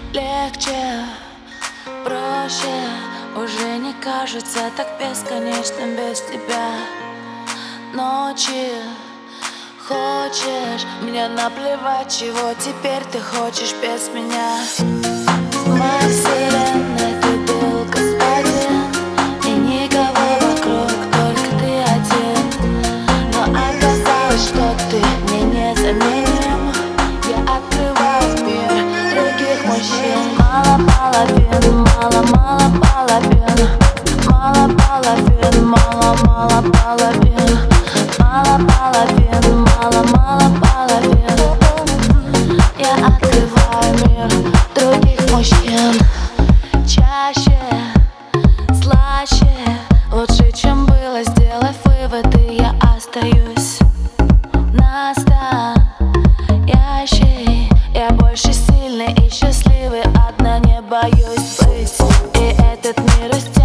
Легче, проще, уже не кажется так бесконечным без тебя. Ночи, хочешь меня наплевать, чего теперь ты хочешь без меня. В моей вселенной ты был господин, и никого вокруг, только ты один. Но оказалось, что ты мне незаменим. Я открываю мир других мужчин. Мало половин, мало половин, мало половин, мало половин, мало половин, мало половин. Я открываю мир других мужчин. Чаще, слаще, лучше, чем было, сделав выводы, я остаюсь настоящей. Я больше сильный и счастливый, одна не боюсь быть. И этот мир